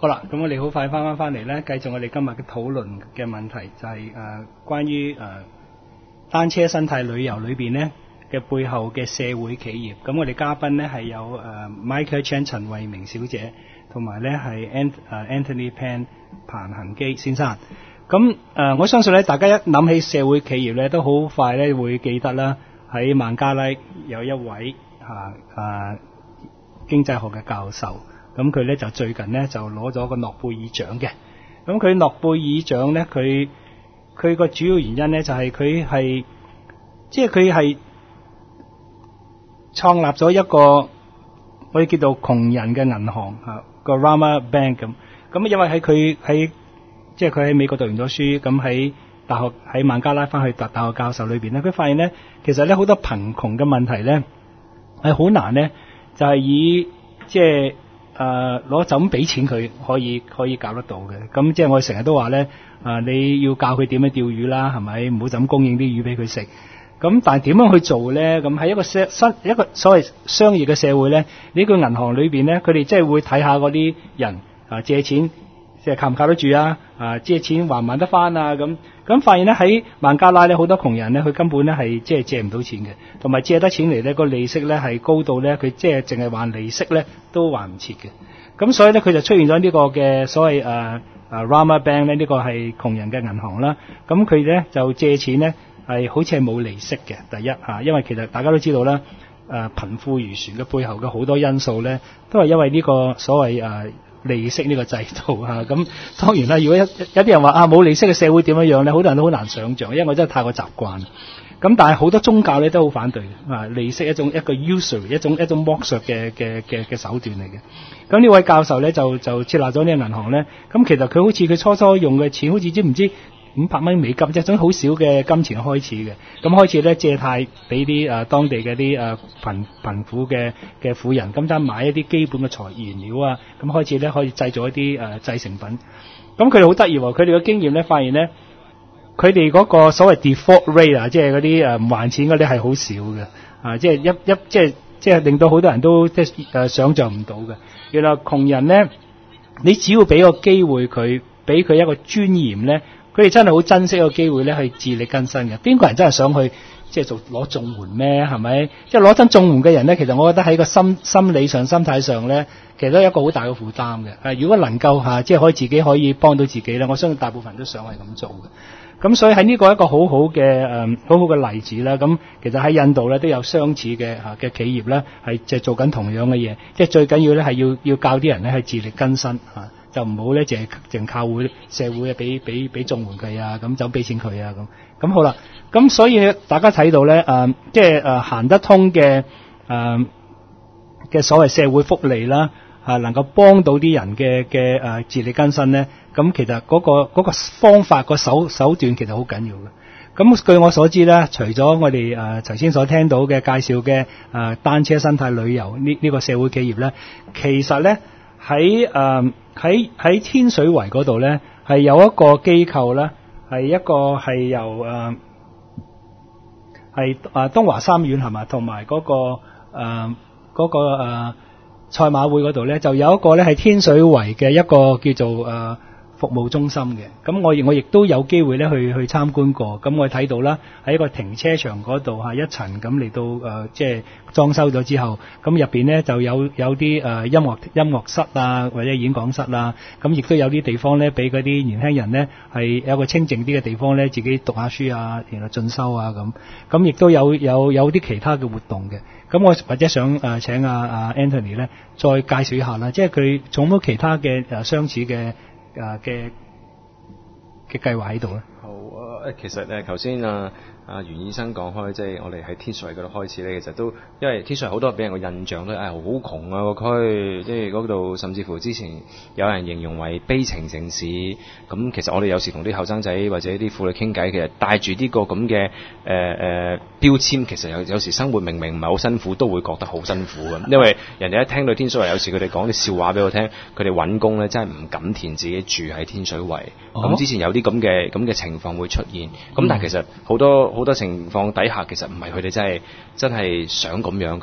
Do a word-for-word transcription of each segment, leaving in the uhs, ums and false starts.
好啦，咁我哋好快翻翻翻嚟咧，繼續我哋今日嘅討論嘅問題，就係、是、誒、呃、關於誒、呃、單車生態旅遊裏邊咧嘅背後嘅社會企業。咁我哋嘉賓咧係有誒、呃、Michael Chan 陳慧明小姐，同埋咧係 Ant 誒 Anthony Pan 彭恒基先生。咁誒、呃、我相信咧，大家一諗起社會企業咧，都好快咧會記得啦。喺孟加拉有一位嚇誒、啊、經濟學嘅教授。咁佢咧就最近咧就攞咗個諾貝爾獎嘅。咁佢諾貝爾獎咧，佢佢個主要原因咧就係佢係即係佢係創立咗一個我哋叫做窮人嘅銀行嚇個 Rama Bank 咁。咁因為喺佢喺即係佢喺美國讀完咗書，咁喺大學喺孟加拉翻去讀大學教授裏邊咧，佢發現咧其實咧好多貧窮嘅問題咧係好難咧，就係、是、以即係。誒攞就咁俾錢佢可以可以搞得到嘅。咁即係我哋成日都話咧，啊你要教佢點樣釣魚啦，係咪？唔好就咁供應啲魚俾佢食。咁但係點樣去做咧？咁喺一個社新一個所謂商業嘅社會咧，呢個銀行裏邊咧，佢哋即係會睇下嗰啲人啊借錢即係靠唔靠得住啊？啊借錢還唔還得翻啊？咁咁發現咧喺孟加拉咧好多窮人咧，佢根本咧係即係借唔到錢嘅，同埋借得錢嚟咧個利息咧係高到咧佢即係淨係還利息咧都還唔切嘅。咁所以咧佢就出現咗呢個嘅所謂誒誒、uh, uh, Rama Bank 咧，呢個係窮人嘅銀行啦。咁佢咧就借錢咧係好似係冇利息嘅。第一嚇，因為其實大家都知道啦，誒、呃、貧富懸殊嘅背後嘅好多因素咧，都係因為呢個所謂誒、uh, 利息呢個制度嚇。咁、啊、當然啦，如果有有啲人話啊冇利息嘅社會點樣樣咧，好多人都好難想像，因為我真係太過習慣。咁但係好多宗教咧都好反對啊，利息一種一個 usury 一種一種剝削嘅嘅嘅嘅手段嚟嘅。咁呢位教授咧就就設立咗呢個銀行咧，咁其實佢好似佢初初用嘅錢好似知唔知五百蚊美金啫，種好少嘅金錢開始嘅。咁開始咧借貸俾啲誒當地嘅啲誒貧貧苦嘅嘅婦人，咁就買一啲基本嘅材原料啊，咁開始咧可以製造一啲誒製成品。咁佢哋好得意喎，佢哋嘅經驗咧發現咧。佢哋嗰個所謂 default rate 啊，即係嗰啲誒唔還錢嗰啲係好少嘅，啊，即係一一即係即係令到好多人都即係誒想像唔到嘅。原來窮人咧，你只要俾個機會佢，俾佢一個尊嚴咧，佢哋真係好珍惜個機會咧，去自力更生嘅。邊個人真係想去即係做攞綜援咩？係咪？即係攞真綜援嘅人咧，其實我覺得喺個心心理上、心態上咧，其實都有一個好大嘅負擔嘅。誒，如果能夠嚇即係可以自己可以幫到自己咧，我相信大部分人都想係咁做嘅。咁所以喺呢個一個好好嘅誒好好嘅例子啦。咁其實喺印度咧都有相似嘅嚇嘅企業咧，係即係做緊同樣嘅嘢。即係最緊要咧係要要教啲人咧係自力更生嚇，就唔好咧淨係淨靠會社會啊俾俾俾綜援佢啊，咁就俾錢佢啊咁。咁好啦，咁所以大家睇到咧誒，即係誒行得通嘅誒嘅所謂社會福利啦。啊，能夠幫到啲人嘅嘅誒自力更生咧，咁其實嗰、嗰個嗰個方法、個手手段其實好緊要嘅。咁據我所知咧，除咗我哋誒頭先所聽到嘅介紹嘅誒、呃、單車生態旅遊呢呢個社會企業咧，其實咧喺誒喺喺天水圍嗰度咧係有一個機構咧，係一個係由誒係誒東華三院係嘛，同埋嗰個誒嗰、呃嗰個、呃賽馬會嗰度咧就有一個咧係天水圍嘅一個叫做誒、呃、服務中心嘅。咁我亦我亦都有機會咧去去參觀過。咁我睇到啦，喺一個停車場嗰度嚇一層咁嚟到誒、呃、即係裝修咗之後，咁入邊咧就有有啲誒、呃、音樂音樂室啊，或者演講室啊，咁亦都有啲地方咧俾嗰啲年輕人咧係有個清靜啲嘅地方咧，自己讀下書啊，然後進修啊咁。咁亦都有有有啲其他嘅活動嘅。咁我或者想誒、呃、請阿、啊、阿、啊、Anthony 咧再介紹一下啦，即係佢仲有冇其他嘅誒、呃、相似嘅誒嘅嘅計劃喺度咧？ 好啊，其實誒頭先啊啊袁醫生講開，即係我哋喺天水圍嗰度開始咧，其實都因為天水圍好多俾人個印象都係好窮啊個區，即係嗰度甚至乎之前有人形容為悲情城市。咁其實我哋有時同啲後生仔或者啲婦女傾偈，其實帶住呢個咁嘅誒誒標籤，其實有有時生活明明唔係好辛苦，都會覺得好辛苦嘅。因為人哋一聽到天水圍，有時佢哋講啲笑話俾我聽，佢哋揾工咧真係唔敢填自己住喺天水圍。咁、哦、之前有啲咁嘅咁嘅情況會出現。咁、嗯、但係其實好多好多情況底下，其實唔係佢哋真係真係想咁樣嘅。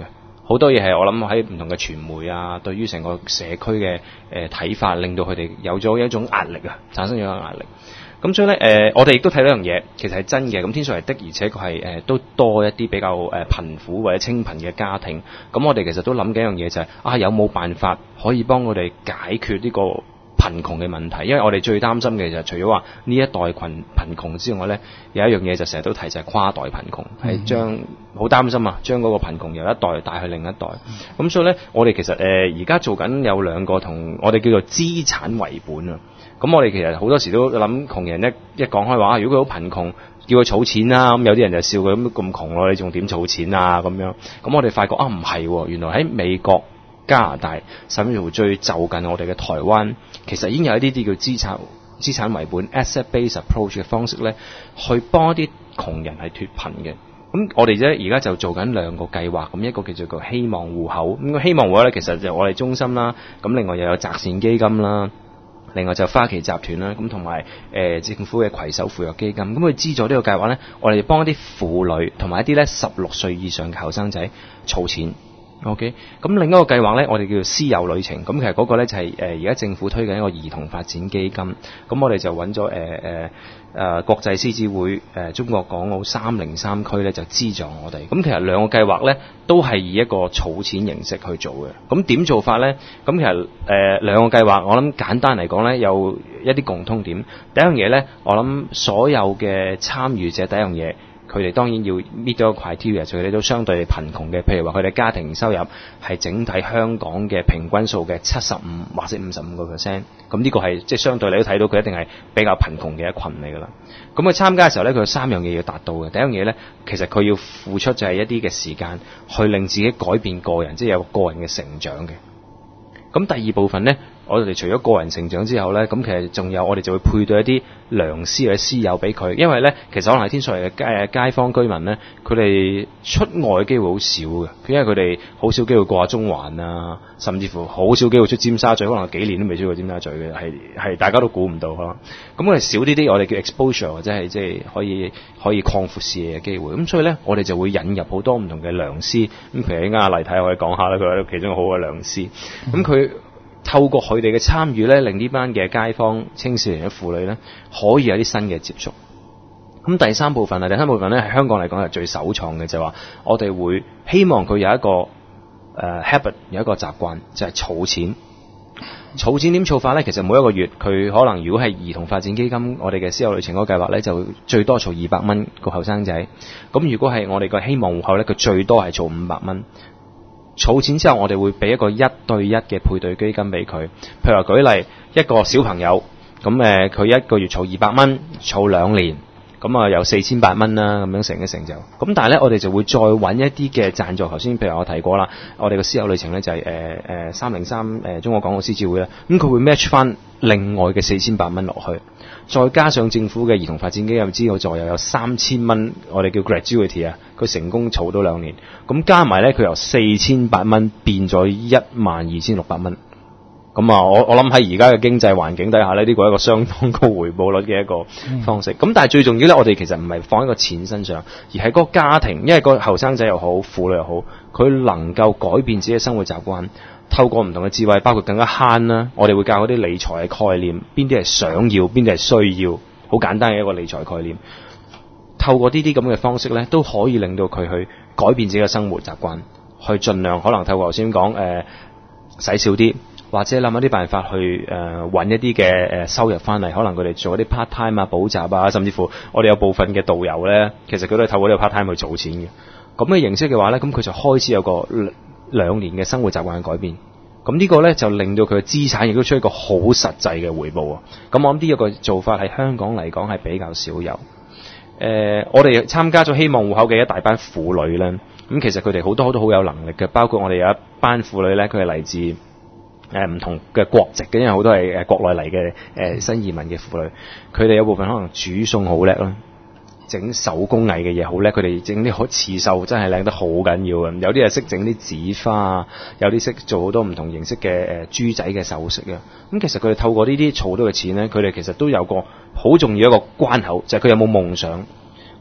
好多嘢係我諗喺唔同嘅傳媒啊，對於成個社區嘅誒睇法，令到佢哋有咗一種壓力啊，產生咗一種壓力。咁所以咧，誒、呃、我哋亦都睇到一樣嘢，其實係真嘅。咁天水圍的，而且確係誒都多一啲比較誒貧苦或者清貧嘅家庭。咁我哋其實都諗緊一樣嘢就係、是、啊，有冇辦法可以幫我哋解決呢個貧窮嘅問題？因為我哋最擔心嘅就係除咗話呢一代群貧窮之外咧，有一樣嘢就成日都提就係跨代貧窮，係將好擔心啊，將嗰個貧窮由一代帶去另一代。咁、嗯、所以咧，我哋其實誒而家做緊有兩個同我哋叫做資產為本啊。咁我哋其實好多時都諗窮人一一講開話，如果佢好貧窮，叫佢儲錢啦，咁有啲人就笑佢咁咁窮咯，你仲點儲錢啊咁樣？咁我哋發覺啊，唔係，原來喺美國、加拿大，甚至乎最就近我哋嘅台灣，其實已經有一啲啲叫資產資產為本 （asset-based approach） 嘅方式咧，去幫一啲窮人係脫貧嘅。咁我哋咧而家就做緊兩個計劃，咁一個叫做個希望戶口。咁個希望戶口咧，其實就我哋中心啦，咁另外又有擇善基金啦。另外就花旗集團啦，咁同埋誒政府嘅攜手扶弱基金，咁佢資助呢個計劃咧，我哋幫一啲婦女同埋一啲咧十六歲以上嘅後生仔儲錢。OK，咁另一個計劃咧，我哋叫做師友旅程，咁其實嗰個咧就係誒而家政府推緊一個兒童發展基金，咁我哋就揾咗誒誒誒國際獅子會誒、呃、中國港澳三零三區咧就資助我哋，咁其實兩個計劃咧都係以一個儲錢形式去做嘅，咁點做法咧？咁其實誒、呃、兩個計劃，我諗簡單嚟講咧有一啲共通點，第一樣嘢咧，我諗所有嘅參與者第一樣嘢。佢哋當然要 meet 到個 criteria，所以佢哋都相對貧窮嘅。譬如話佢哋家庭收入係整體香港嘅平均數嘅七十五或者五十五個 percent，咁呢個係即係相對你都睇到佢一定係比較貧窮嘅一群嚟㗎啦。咁佢參加嘅時候咧，佢有三樣嘢要達到嘅。第一樣嘢咧，其實佢要付出就係一啲嘅時間去令自己改變個人，即係有個人嘅成長嘅。咁第二部分咧，我哋除咗個人成長之後咧，咁其實仲有我哋就會配對一啲良師或者師友俾佢，因為咧其實可能係天水圍嘅街街坊居民咧，佢哋出外嘅機會好少嘅，因為佢哋好少機會過下中環啊，甚至乎好少機會出尖沙咀，可能幾年都未出過尖沙咀嘅，係係大家都估唔到咯。咁我哋少啲啲我哋叫 exposure 或者係即係可以可以擴闊視野嘅機會。咁所以咧，我哋就會引入好多唔同嘅良師。咁譬如依家黎太可以講下啦，佢係其中好嘅良師。咁佢透過佢哋嘅參與咧，令呢班嘅街坊、青少年嘅婦女咧，可以有啲新嘅接觸。咁第三部分啊，第三部分咧係香港嚟講係最首創嘅，就係話我哋會希望佢有一個誒、呃、habit， 有一個習慣，就係、是、儲錢。儲錢點儲法咧？其實每一個月佢可能如果係兒童發展基金，我哋嘅師友旅程嗰個計劃咧，就最多儲二百蚊個後生仔。咁如果係我哋個希望戶口咧，佢最多係儲五百蚊。儲錢之後，我哋會俾一個一對一嘅配對基金俾佢。譬如話舉例，一個小朋友咁誒，佢一個月儲二百蚊，儲兩年，咁啊有四千八蚊啦，咁樣成嘅成就。咁但係咧，我哋就會再揾一啲嘅贊助。頭先譬如我提過啦，我哋個師友旅程咧就係誒誒三零三誒中國港澳獅子會啦。咁佢會 match 翻另外嘅四千八蚊落去，再加上政府嘅兒童發展基金資助又有三千蚊，我哋叫 gratuity 啊，佢成功儲到兩年，咁加埋咧佢由四千八蚊變咗一萬二千六百蚊。咁啊，我我諗喺而家嘅經濟環境底下咧，呢個係一個相當高回報率嘅一個方式。咁、嗯、但係最重要咧，我哋其實唔係放喺個錢身上，而係嗰個家庭，因為個後生仔又好，婦女又好，佢能夠改變自己嘅生活習慣，透過唔同嘅智慧，包括更加慳啦。我哋會教嗰啲理財嘅概念，邊啲係想要，邊啲係需要，好簡單嘅一個理財概念。透過呢啲咁嘅方式咧，都可以令到佢去改變自己嘅生活習慣，去盡量可能透過頭先講誒使少啲。或者諗一啲辦法去誒揾、呃、一啲嘅誒收入翻嚟，可能佢哋做一啲 part time 啊、補習啊，甚至乎我哋有部分嘅導遊咧，其實佢都係透過呢個 part time 去做錢嘅。咁嘅形式嘅話咧，咁佢就開始有個兩年嘅生活習慣嘅改變。咁呢個咧就令到佢嘅資產亦都出一個好實際嘅回報啊！咁我諗呢一個做法喺香港嚟講係比較少有。誒、呃，我哋參加咗希望戶口嘅一大班婦女咧，咁其實佢哋好多好多好有能力嘅，包括我哋有一班婦女咧，佢係嚟自誒唔、呃、同嘅國籍嘅，因為好多係誒國內嚟嘅誒新移民嘅婦女，佢哋有部分可能煮餸好叻啦，整手工藝嘅嘢好叻，佢哋整啲好刺繡真係靚得好緊要嘅，有啲係識整啲紙花，有啲識做好多唔同形式嘅誒豬仔嘅首飾啊。咁其實佢哋透過呢啲儲到嘅錢咧，佢哋其實都有個好重要一個關口，就係、是、佢有冇夢想。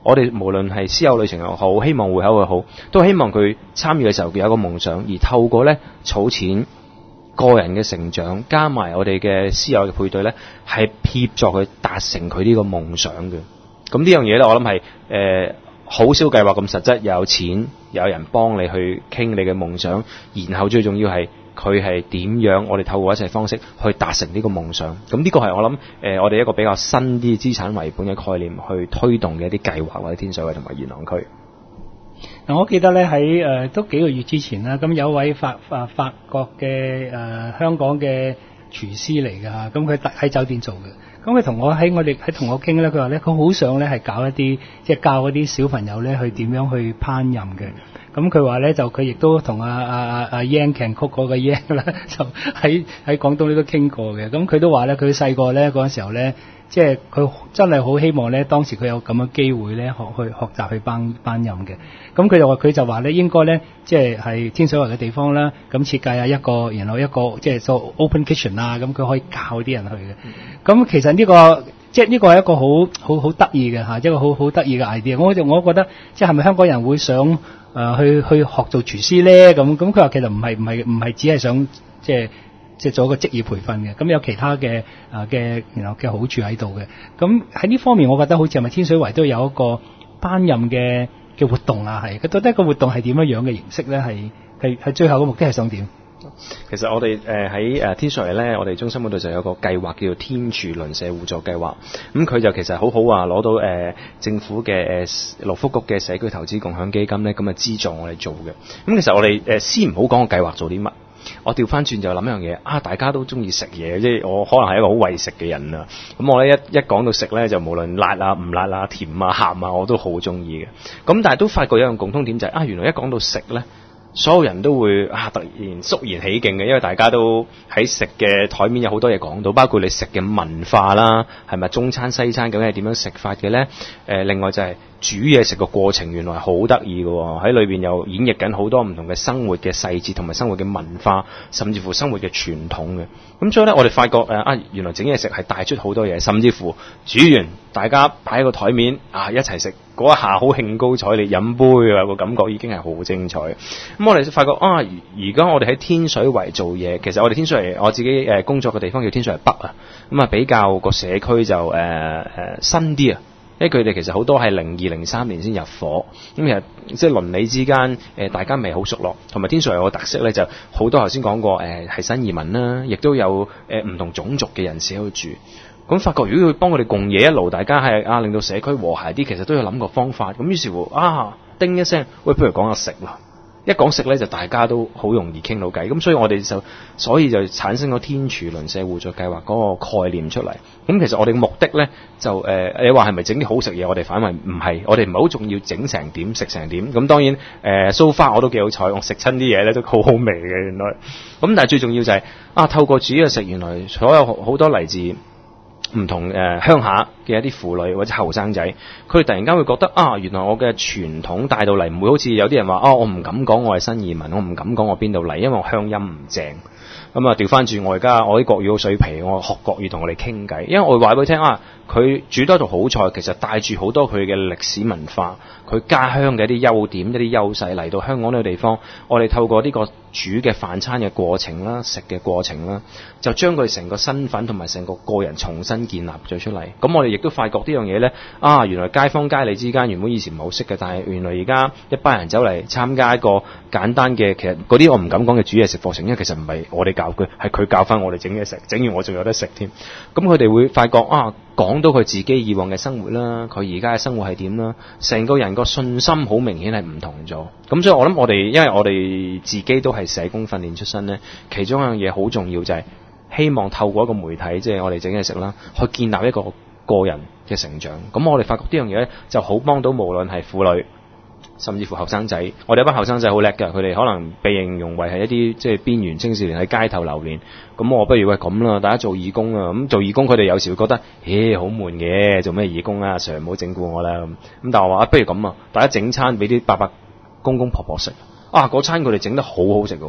我哋無論係師友旅程又好，希望會口又好，都希望佢參與嘅時候佢有一個夢想，而透過咧儲錢、個人嘅成長，加埋我哋嘅師友嘅配對咧，係協助佢達成佢呢個夢想嘅。咁呢樣嘢咧，我諗係誒好少計劃咁實質，又有錢，有人幫你去傾你嘅夢想，然後最重要係佢係點樣，我哋透過一切方式去達成呢個夢想。咁呢個係我諗誒、呃、我哋一個比較新啲資產為本嘅概念去推動嘅一啲計劃，或者天水圍同埋元朗區。 嗱，我記得咧喺誒都幾個月之前啦，咁有位法啊法國嘅誒、呃、香港嘅廚師嚟㗎嚇，咁佢喺酒店做嘅。咁佢同我喺我哋喺同我傾咧，佢話咧佢好想咧係搞一啲即係教嗰啲小朋友咧去點樣去烹飪嘅。咁佢話咧就佢亦都同阿阿阿阿 Yan Can Cook 嗰個 Yan 咧就喺喺廣東呢都傾過嘅。咁佢都話咧佢細個咧嗰陣時候咧，即係佢真係好希望咧當時佢有咁嘅機會咧學去學習去烹烹飪嘅。咁佢就話佢就話咧應該咧即係係天水圍嘅地方啦，咁設計下一個然後一個即係做 open kitchen 啊，咁佢可以教啲人去嘅。咁其實呢個即係呢個係一個好好好得意嘅嚇，一個好好得意嘅 idea。我就我覺得即係係咪香港人會想誒、呃、去去學做廚師咧？咁咁佢話其實唔係唔係唔係只係想即係即係做一個職業培訓嘅，咁有其他嘅誒嘅然後嘅好處喺度嘅。咁喺呢方面，我覺得好似係咪天水圍都有一個烹飪嘅嘅活動啊？係佢到底個活動係點樣樣嘅形式咧？係係係最後嘅目的係想點？ 其實我哋誒喺誒天水圍咧，我哋中心嗰度就有個計劃叫做天廚鄰舍互助計劃。咁、嗯、佢就其實好好啊，攞到誒、呃、政府嘅誒勞福局嘅社區投資共享基金咧，咁啊資助我哋做嘅。咁、嗯、其實我哋誒、呃、先唔好講個計劃做啲乜，我調翻轉就諗一樣嘢啊！大家都中意食嘢，即係我可能係一個好為食嘅人啊。咁我咧一一講到食咧，就無論辣啊、唔辣啊、甜啊、鹹啊，我都好中意嘅。咁但係都發覺有一樣共通點就係、是、啊，原來一講到食咧，所有人都會啊突然肅然起敬嘅，因為大家都喺食嘅台面有好多嘢講到，包括你食嘅文化啦，係咪中餐西餐究竟係點樣食法嘅咧？誒、呃，另外就係煮嘢食個過程原來係好得意嘅喎，喺裏邊又演繹緊好多唔同嘅生活嘅細節同埋生活嘅文化，甚至乎生活嘅傳統嘅。咁所以咧，我哋發覺誒啊，原來整嘢食係帶出好多嘢，甚至乎煮完大家擺喺個台面啊一齊食嗰一下好興高采烈飲杯啊，個感覺已經係好精彩。咁我哋發覺啊，而家我哋喺天水圍做嘢，其實我哋天水圍我自己誒工作嘅地方叫天水圍北啊，咁啊比較個社區就誒誒、呃、新啲啊。因為佢哋其實好多係零二零三年先入伙，咁其實即係鄰里之間誒大家未好熟絡，同埋天水圍有個特色咧，就好多頭先講過誒係新移民啦，亦都有誒唔同種族嘅人士喺度住。咁發覺如果要幫佢哋共冶一爐，大家係啊令到社區和諧啲，其實都要諗個方法。咁於是乎啊叮一聲，喂，不如講下食啦。一講食咧，就大家都好容易傾到偈，咁所以我哋就所以就產生咗天廚鄰舍互助計劃嗰個概念出嚟。咁其實我哋嘅目的咧，就誒、呃、你話係咪整啲好食嘢？我哋反為唔係，我哋唔係好重要整成點食成點。咁當然誒 so far 我都幾好彩，我食親啲嘢咧都好好味嘅原來。咁但係最重要就係、是、啊，透過煮嘢食，原來所有好多嚟自唔同誒、呃、鄉下嘅一啲婦女或者後生仔，佢哋突然間會覺得啊，原來我嘅傳統帶到嚟，唔會好似有啲人話啊，我唔敢講我係新移民，我唔敢講我邊度嚟，因為我鄉音唔正。咁啊調翻轉，我而家我啲國語好水皮，我學國語同我哋傾偈，因為我會話俾佢聽啊，佢煮多一道好菜，其實帶住好多佢嘅歷史文化，佢家鄉嘅一啲優點、一啲優勢嚟到香港呢個地方，我哋透過呢個煮嘅飯餐嘅過程啦、食嘅過程啦，就將佢成個身份同埋成個個人重新建立咗出嚟。咁我哋亦都發覺呢樣嘢呢，啊原來街坊街里之間原本以前唔係好識嘅，但係原來而家一班人走嚟參加一個簡單嘅，其實嗰啲我唔敢講嘅煮嘢食課程，因為其實唔係我哋教佢，係佢教翻我哋整嘢食，整完我仲有得食添。咁佢哋會發覺啊，講到佢自己以往嘅生活啦，佢而家嘅生活係點啦，成個人個信心好明顯係唔同咗。咁所以我諗我哋，因為我哋自己都係社工訓練出身呢，其中一樣嘢好重要就係希望透過一個媒體，即係我哋整嘢食啦，去建立一個個人嘅成長。咁我哋發覺呢樣嘢咧就好幫到無論係婦女，甚至乎後生仔。我哋一班後生仔好叻㗎，佢哋可能被形容為係一啲即係邊緣青少年喺街頭流連。咁我不如喂咁啦，大家做義工啊。咁做義工佢哋有時會覺得，咦好悶嘅，做咩義工啊？Sir唔好整蠱我啦咁。咁但係我話不如咁啊，大家整餐俾啲伯伯公公婆婆食。啊嗰餐佢哋整得好好食㗎喎。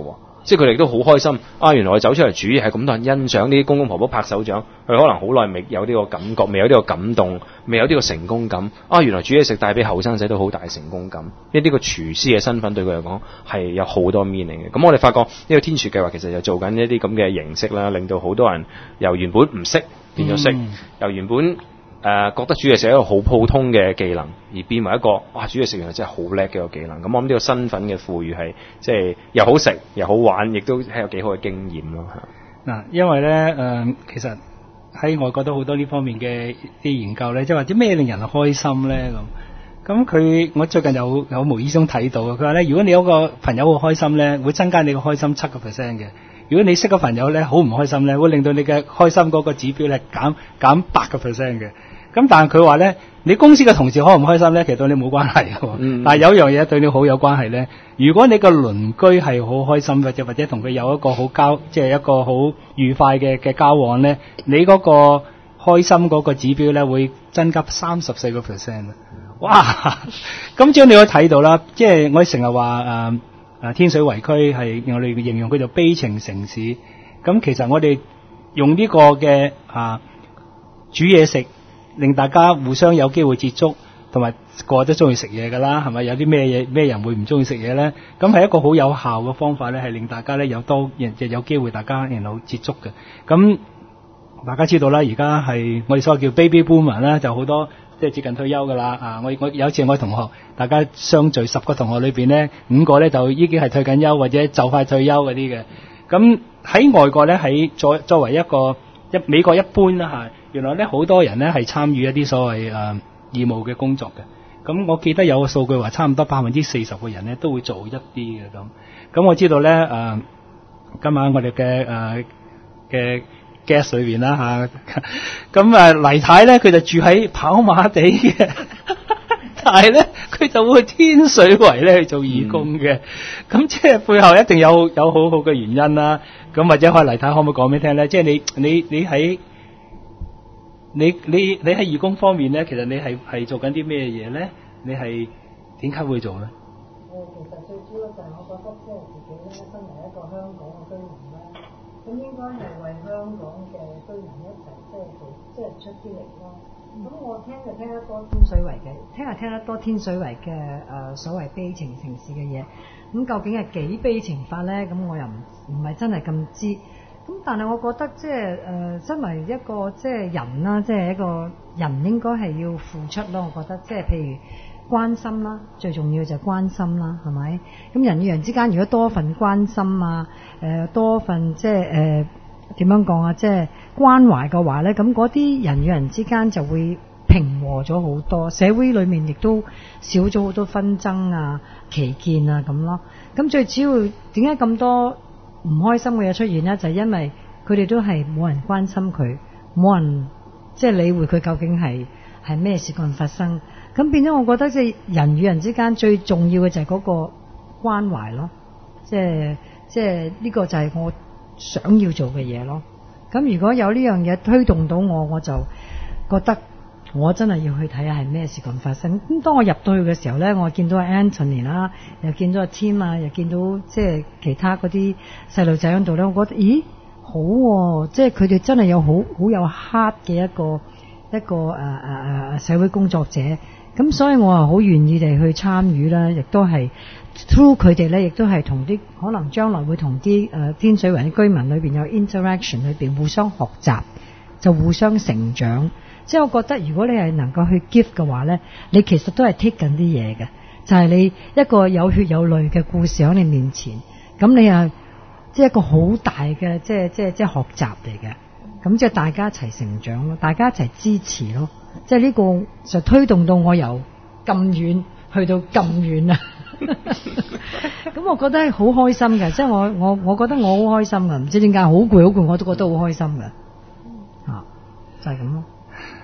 即係佢哋都好開心啊！原來我走出嚟煮嘢係咁多人欣賞，呢啲公公婆婆拍手掌，佢可能好耐未有呢個感覺，未有呢個感動，未有呢個成功感啊！原來煮嘢食帶俾後生仔都好大成功感，因為呢個廚師嘅身份對佢嚟講係有好多 meaning 嘅。咁我哋發覺呢個天廚計劃其實就做緊一啲咁嘅形式啦，令到好多人由原本唔識變咗識，嗯、由原本誒、呃、覺得煮嘢食係一個好普通嘅技能，而變為一個哇煮嘢食原來真係好叻嘅一個技能。咁我諗呢個身份嘅賦予係即係又好食又好玩，亦都係有幾好嘅經驗咯嚇。嗱， 因為咧誒、呃，其實喺外國都好多呢方面嘅啲研究咧，即係話啲咩令人開心咧咁。咁佢我最近有有無意中睇到嘅，佢話咧，如果你有個朋友好開心咧，會增加你嘅開心七個 percent 嘅。如果你識個朋友咧好唔開心咧，會令到你嘅開心嗰個指標咧減減八個 percent 嘅。咁但係佢話咧，你公司嘅同事開唔開心咧，其實對你冇關係嘅。嗯、但係有樣嘢對你好有關係咧，如果你個鄰居係好開心嘅，或者同佢有一個好交，即係一個好愉快嘅嘅交往咧，你嗰個開心嗰個指標咧會增加三十四個 percent。哇！咁將你可以睇到啦，即係我哋成日話誒誒天水圍區係我哋形容佢做悲情城市。咁其實我哋用呢個嘅啊煮嘢食，令大家互相有機會接觸，同埋個個都中意食嘢㗎啦，係咪？有啲咩嘢咩人會唔中意食嘢咧？咁係一個好有效嘅方法咧，係令大家咧有多人就有機會大家然後接觸嘅。咁大家知道啦，而家係我哋所謂叫 baby boomer 啦，就好多即係接近退休㗎啦。啊，我我有一次我同學大家相聚十個同學裏邊咧，五個咧就已經係退緊休或者就快退休嗰啲嘅。咁喺外國咧，喺作作為一個一美國一般啦嚇，原來咧好多人咧係參與一啲所謂誒、呃、義務嘅工作嘅。咁我記得有個數據話，差唔多百分之四十嘅人咧都會做一啲嘅咁。咁我知道咧誒、呃，今晚我哋嘅誒嘅 guest 裏邊啦嚇，咁誒黎太咧佢就住喺跑馬地嘅，但係咧佢就會去天水圍咧去做義工嘅。咁、嗯、即係背後一定有有好好嘅原因啦。咁或者可黎太可唔可以講俾你聽咧？即係你你你喺你你你喺義工方面咧，其實你係係做緊啲咩嘢咧？你係點解會做咧？ 誒，其實最主要就係我覺得即係自己咧，身為一個香港嘅居民咧，咁應該係為香港嘅居民一齊即係做即係出啲力咯。咁、嗯、我聽就聽得多天水圍嘅，聽就聽得多天水圍嘅誒、呃、所謂悲情城市嘅嘢。咁究竟係幾悲情法咧？咁我又唔唔係真係咁知。咁但係我覺得即係誒，身為一個即係人啦，即係一個人應該係要付出咯。我覺得即係譬如關心啦，最重要就係關心啦，係咪？咁人與人之間如果多份關心啊，誒、呃、多份即係誒點樣講啊，即係關懷嘅話咧，咁嗰啲人與人之間就會平和咗好多，社會裏面亦都少咗好多紛爭啊、歧見啊咁咯。咁最主要點解咁多唔開心嘅嘢出現呢？就係、是、因為佢哋都係冇人關心佢，冇人即係理會佢究竟係係咩事幹發生。咁變咗，我覺得即係人與人之間最重要嘅就係嗰個關懷咯。即係即係呢個就係我想要做嘅嘢咯。咁如果有呢樣嘢推動到我，我就覺得我真係要去睇下係咩事咁發生。咁當我入到去嘅時候呢，我見到 Anthony 啦，又見到阿 Tim 啊，又見到即係其他嗰啲細路仔喺度呢，我覺得咦好喎、啊！即係佢哋真係有好好有 heart 嘅一個一個誒誒誒社會工作者。咁所以我係好願意地去參與啦，亦都係 through 佢哋呢，亦都係同啲可能將來會同啲誒天水圍嘅居民裏邊有 interaction 裏邊互相學習，就互相成長。即係我覺得如果你係能夠去 give 嘅話呢，你其實都係 take 緊啲嘢嘅，就係、是、你一個有血有淚嘅故事喺你面前，咁你啊即係一個好大嘅即係即係即係學習嚟嘅，咁即係大家一齊成長咯，大家一齊支持咯，即係呢個就推動到我由咁遠去到咁遠啊！咁我覺得係好開心嘅，即係我我我覺得我好開心嘅，唔知點解好攰好攰我都覺得好開心嘅，嚇、啊、就係咁咯。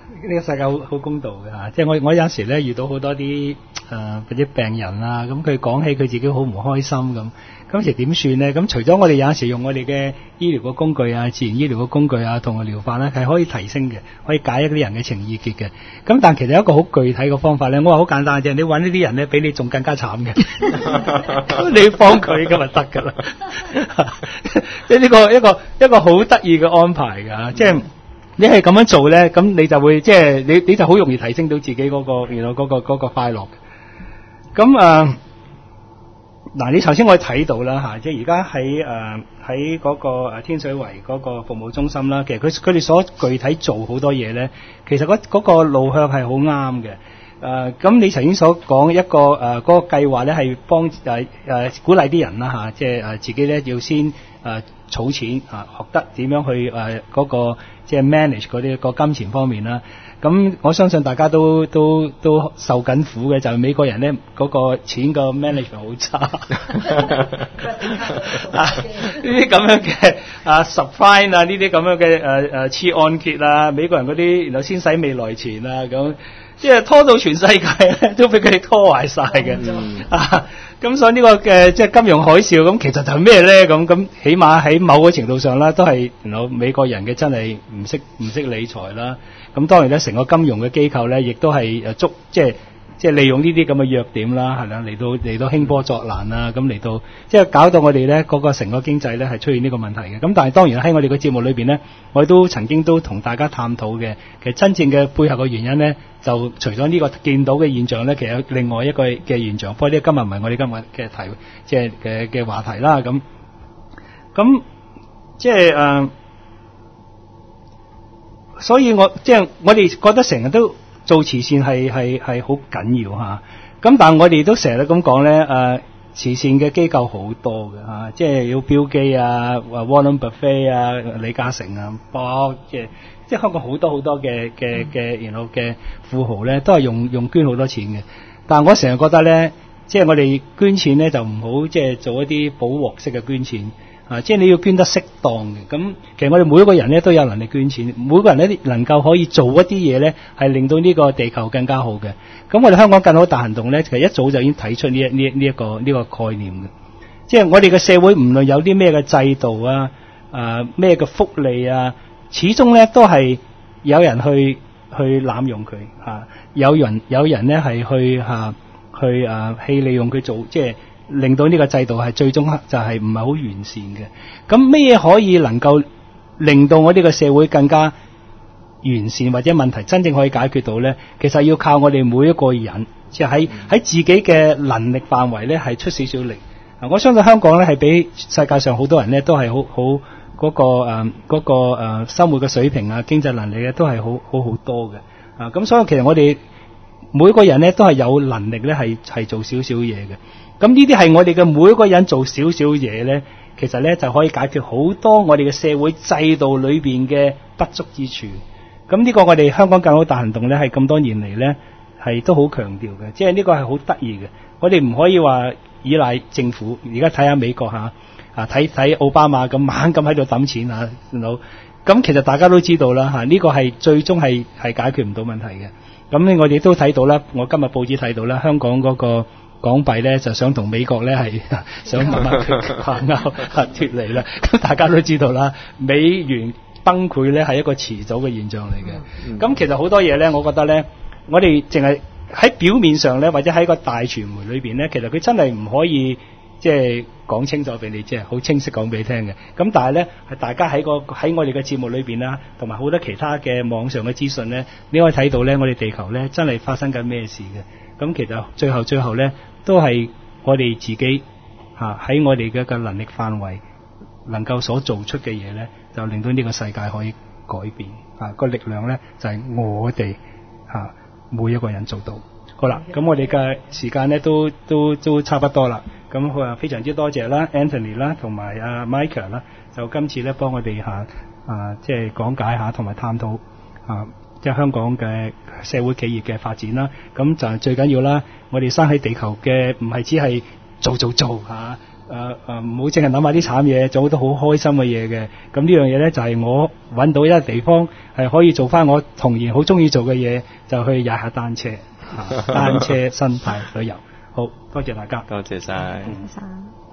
呢個世界好好公道嘅嚇，即係我我有時咧遇到好多啲誒或者病人啊，咁佢講起佢自己好唔開心咁，咁時點算咧？咁除咗我哋有時用我哋嘅醫療嘅工具啊、自然醫療嘅工具啊同埋療法咧，係可以提升嘅，可以解一啲人嘅情意結嘅。咁但其實有一個好具體嘅方法咧，我話好簡單啫，你揾呢啲人咧比你仲更加慘嘅，你幫佢咁咪得㗎啦。即係呢個一個一個好得意嘅安排㗎，即係。你係咁樣做咧，咁你就會即係你你就好容易提升到自己嗰、嗰個原來嗰個嗰個快樂。咁啊，嗱、呃、你頭先我睇到啦嚇，即係而家喺誒喺嗰個誒天水圍嗰個服務中心啦，其實佢佢哋所具體做好多嘢咧，其實嗰嗰個路向係好啱嘅。誒、呃、咁你頭先所講一個誒嗰、呃嗰個計劃咧，係幫誒誒鼓勵啲人啦嚇，即係誒自己咧要先誒儲錢啊，學得點樣去誒嗰個。即係 manage 嗰啲個金錢方面啦，咁我相信大家都都都受緊苦嘅，就係美國人咧嗰個錢個 management 好差，啊呢啲咁樣嘅啊 subprime 啊呢啲咁樣嘅誒誒次按揭啊，美國人嗰啲然後先使未來錢啊咁，即係拖到全世界咧都俾佢哋拖壞晒嘅，啊咁所以呢個嘅即係金融海嘯咁，其實就係咩咧？咁咁起碼喺某個程度上啦，都係然後美國人嘅真係唔識唔識理財啦。咁當然咧，成個金融嘅機構咧，亦都係誒捉即係即係利用呢啲咁嘅弱點啦，係啦，嚟到嚟到興波作難啦，咁嚟到即係搞到我哋咧嗰個成個經濟咧係出現呢個問題嘅。咁但係當然喺我哋個節目裏邊咧，我哋都曾經都同大家探討嘅，其實真正嘅背後嘅原因咧，就除咗呢個見到嘅現象咧，其實有另外一個嘅現象。不過呢今日唔係我哋今日嘅題，即係嘅嘅話題啦。咁咁即係誒、呃，所以我即係我哋覺得成日都做慈善係係係好緊要嚇。咁但係我哋都成日都咁講咧，誒、呃、慈善嘅機構好多嘅嚇，即係要標記啊，話 Warren Buffett 啊、李嘉誠啊，包即係。即係香港好多好多嘅嘅嘅然後嘅富豪咧，都係用用捐好多錢嘅。但係我成日覺得咧，即係我哋捐錢咧就唔好即係做一啲補鑊式嘅捐錢啊！即係你要捐得適當嘅。咁其實我哋每一個人咧都有能力捐錢，每個人咧能夠可以做一啲嘢咧，係令到呢個地球更加好嘅。咁我哋香港更好大行動咧，其實一早就已經睇出呢一呢呢一個呢個概念嘅。即係我哋嘅社會唔論有啲咩嘅制度啊，啊咩嘅福利啊。始終咧都係有人去去濫用佢嚇、啊，有人有人咧係去嚇、啊、去啊去利用佢做，即係令到呢個制度係最終就係唔係好完善嘅。咁咩可以能夠令到我哋個社會更加完善，或者問題真正可以解決到咧？其實要靠我哋每一個人，即係喺喺自己嘅能力範圍咧係出少少力。啊，我相信香港咧係比世界上好多人咧都係好好。嗰、那個誒嗰、呃那個誒、呃、生活嘅水平啊，經濟能力咧都係好好好多嘅啊！咁所以其實我哋每個人咧都係有能力咧係係做少少嘢嘅。咁呢啲係我哋嘅每一個人做少少嘢咧，其實咧就可以解決好多我哋嘅社會制度裏邊嘅不足之處。咁呢個我哋香港更好大行動咧係咁多年嚟咧係都好強調嘅，即係呢個係好得意嘅。我哋唔可以話依賴政府。而家睇下美國嚇。啊！睇睇奧巴馬咁猛咁喺度抌錢啊，老咁其實大家都知道啦嚇，呢、啊這個係最終係係解決唔到問題嘅。咁咧我哋都睇到啦，我今日報紙睇到啦，香港嗰個港幣咧就想同美國咧係想慢慢掛鈎脫離啦。咁大家都知道啦，美元崩潰咧係一個遲早嘅現象嚟嘅。咁、嗯、其實好多嘢咧，我覺得咧，我哋淨係喺表面上咧，或者喺個大傳媒裏邊咧，其實佢真係唔可以。即係講清楚俾你，即係好清晰講俾你聽嘅。咁但係咧，係大家喺個喺我哋嘅節目裏邊啦，同埋好多其他嘅網上嘅資訊咧，你可以睇到咧，我哋地球咧真係發生緊咩事嘅。咁其實最後最後咧，都係我哋自己嚇喺、啊、我哋嘅嘅能力範圍能夠所做出嘅嘢咧，就令到呢個世界可以改變啊！個力量咧就係、是、我哋嚇、啊、每一個人做到。好啦，咁我哋嘅時間咧都都都差不多啦。咁佢話非常之多謝啦 Anthony 啦，同埋阿 Michael 啦，就今次咧幫我哋嚇啊，即係講解下同埋探討啊，即係香港嘅社會企業嘅發展啦。咁就係最緊要啦，我哋生喺地球嘅唔係只係做做做嚇， 誒誒唔好淨係諗下啲慘嘢，做好多好開心嘅嘢嘅。咁呢樣嘢咧就係、是、我揾到一個地方係可以做翻我童年好中意做嘅嘢，就去踩下單車，單車生態旅遊。好多謝大家， 多謝晒。 多謝晒。